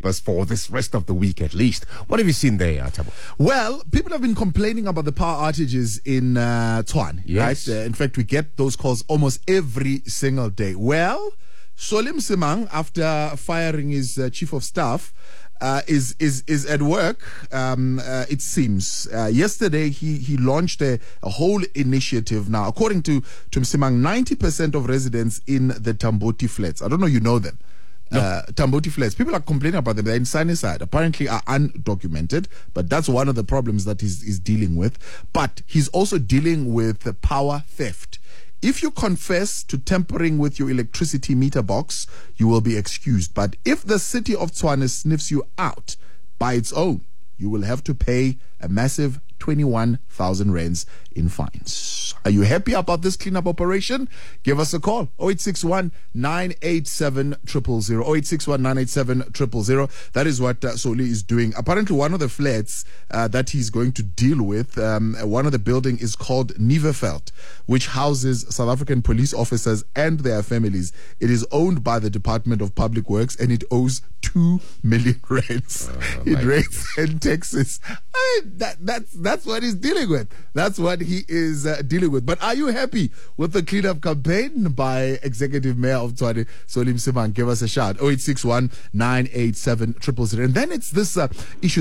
us for this rest of the week at least. What have you seen there, Thabo? Well, people have been complaining about the power outages in Tshwane. Yes. Right? In fact, we get those calls almost every single day. Well, Solly Msimang, after firing his chief of staff, is at work. It seems yesterday he launched a whole initiative. Now, according to Msimang, 90% of residents in the Tamboti flats, I don't know you know them. No. Tamboti flats, people are complaining about them. They're in Sunnyside, apparently are undocumented, but that's one of the problems that he's dealing with. But he's also dealing with power theft. If you confess to tampering with your electricity meter box, you will be excused. But if the city of Tshwane sniffs you out by its own, you will have to pay a massive 21,000 rands in fines. Are you happy about this cleanup operation? Give us a call. 0861 987 000. 0861 987 000. That is what Solly is doing. Apparently, one of the flats that he's going to deal with, one of the building is called Nieuweveld, which houses South African police officers and their families. It is owned by the Department of Public Works and it owes 2 million rands in rates and taxes. That's what he's dealing with. That's what he is dealing with. But are you happy with the cleanup campaign by Executive Mayor of Tshwane, Solly Msimang? Give us a shout. 0861 987 000. And then it's this issue